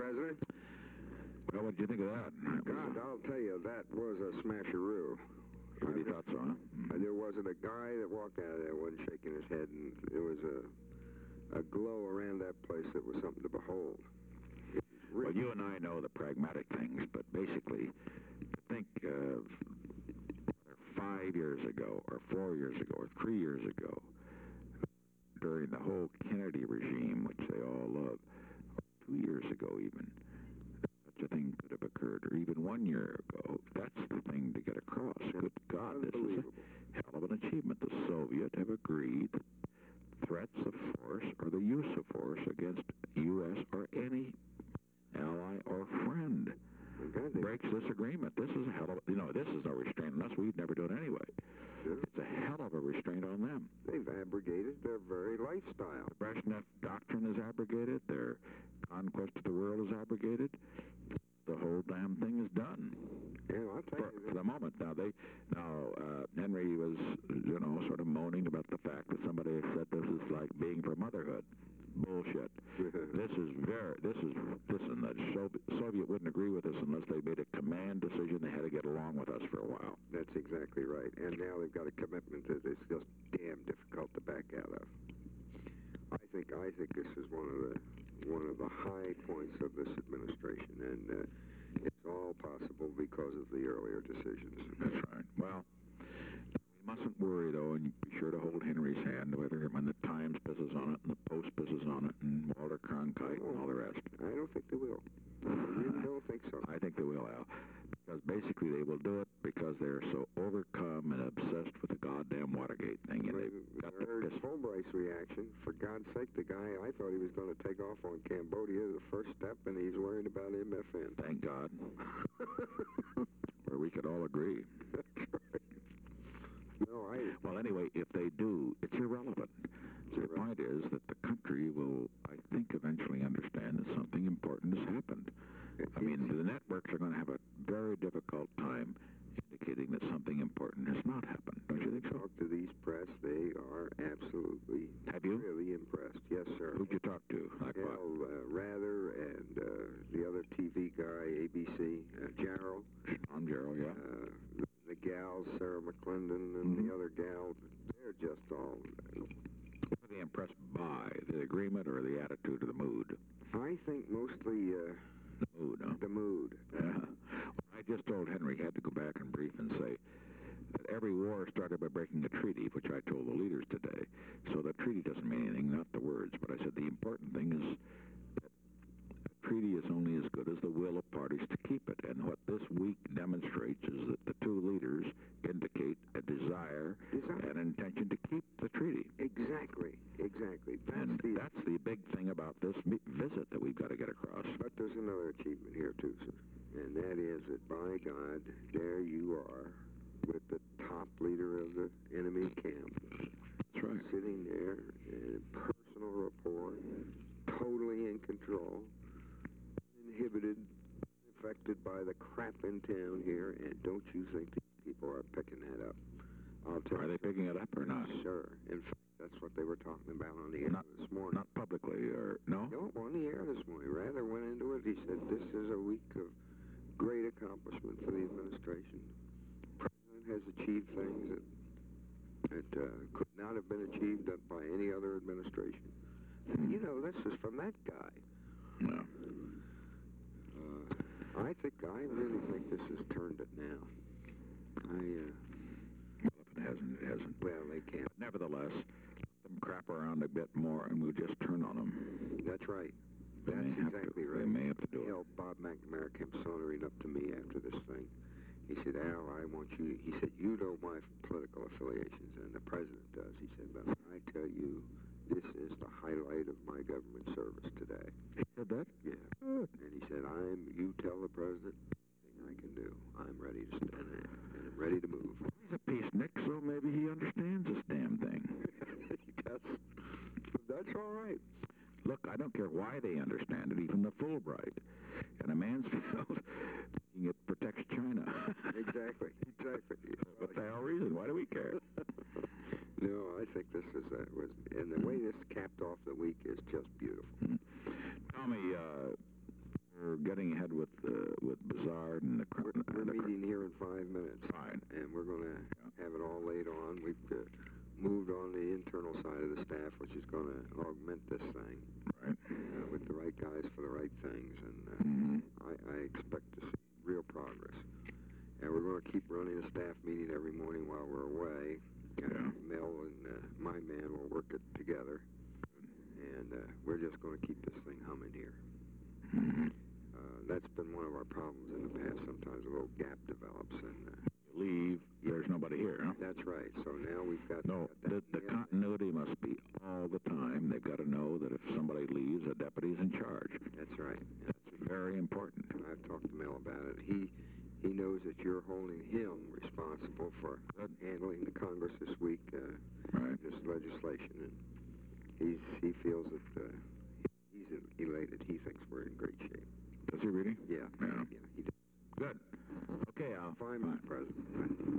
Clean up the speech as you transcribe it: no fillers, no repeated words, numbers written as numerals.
President. Well, what did you think of that? God, I'll tell you, that was a smasheroo. Really thought so, huh? There wasn't a guy that walked out of there wasn't shaking his head, and there was a glow around that place that was something to behold. Well, you and I know the pragmatic things, but basically, think of 5 years ago, or 4 years ago, or 3 years ago, during the whole Kennedy regime, which they all love, 2 years ago even, such a thing could have occurred, or even 1 year ago. That's the thing to get across. Good God, this is a hell of an achievement. The Soviets have agreed that threats of force or the use of force against U.S. or any ally or friend breaks this agreement. This is a hell of, this is no restraint on us. We'd never do it anyway. Sure. It's a hell of a restraint on them. They've abrogated their very lifestyle. The Brezhnev doctrine is abrogated. Their conquest of the world is abrogated. The whole damn thing is done. Yeah, I'll tell you. For the moment. Now, Henry was, sort of moaning about the fact that somebody had said this is like being for motherhood. Bullshit. The Soviet wouldn't agree with us unless they made a command decision. They had to get along with us for a while. That's exactly right. And now they've got a commitment that it's just damn difficult to back out of. I think this is one of the high points of this administration, and it's all possible because of the earlier decisions. That's right. Well, we mustn't worry, though, and be sure to hold Henry's hand, whether when the Times pisses on it, and the Post pisses on it, and Walter Cronkite, and all the rest. I don't think they will. You don't think so? I think they will, Al. Because basically they will do it because they're so overcome and obsessed with the goddamn Watergate thing. And they've got I heard Fulbright's reaction. For God's sake, the guy, I thought he was going to take off on Cambodia, the first step, and he's worried about MFN. Thank God. Where we could all agree. That's right. No, Well, anyway, if they do, it's irrelevant. The point is that the country will, I think, eventually understand that something important has happened. I mean, the networks are going to have a very difficult time indicating that something important has not happened. Don't you think so? Talk to these press. They are absolutely really impressed. Yes, sir. Who'd you talk to? Like what? Rather and the other TV guy, ABC, Jarrell. Sean Jarrell, yeah. The gals, Sarah McClendon, and the other gal, they're just all... What are they impressed by? The agreement or the attitude or the mood? I think mostly... the mood, huh? The mood. Yeah. I just told Henry he had to go back and brief and say that every war started by breaking a treaty, which I told the leaders today. So the treaty doesn't mean anything, not the words. But I said the important thing is that a treaty is only as good as the will of parties to keep it. And what this week demonstrates is that the two leaders indicate a desire. An intention to keep the treaty. Exactly. That's the big thing about this visit that we've got to get across. But there's another achievement here, too, sir. And that is that, by God, there you are with the top leader of the enemy camp. That's right. Sitting there in personal rapport, totally in control, uninhibited, affected by the crap in town here, and don't you think these people are picking that up? Are they picking it up or not? Sure. In fact, that's what they were talking about on the air this morning. Not publicly, or no? No, on the air this morning. Rather went into it. He said, this is a week of great accomplishment for the administration. The president has achieved things that could not have been achieved by any other administration. This is from that guy. No. I really think this has turned it now. Well, if it hasn't. Well, they can't. But nevertheless, let them crap around a bit more, and we'll just turn on them. That's right. That's exactly right. They may have to do it. Bob McNamara came sauntering up to me after this thing. He said, Al, I want you... He said, you know my political affiliations, and the president does. He said, but I tell you, this is the highlight of my government service today. He said that? Yeah. Good. And he said, you tell the president anything I can do. I'm ready to stand in, and I'm ready to move. He's a peacenik, so maybe he understands this damn thing. That's all right. Look, I don't care why they understand it, even the Fulbright. And a Mansfield, it protects China. Exactly. But the hell reason? Why do we care? No, I think this is and the way this capped off the week is just beautiful. Tell me, for the right things, and I expect to see real progress. And we're going to keep running a staff meeting every morning while we're away. Mel and my man will work it together, and we're just going to keep this thing humming here. That's been one of our problems in the past. Sometimes a little gap develops, and you leave, there's nobody here, huh? That's right. So now we've got... No, the continuity must be all the time. They've got to know that if somebody leaves, a deputy's in charge. That's right. That's very important. I've talked to Mel about it. He knows that you're holding him responsible for handling the Congress this week, this legislation, and he feels that he's elated. He thinks we're in great shape. Does he really? Yeah. Yeah. He does. Good. Okay, Al. Fine, Mr. President.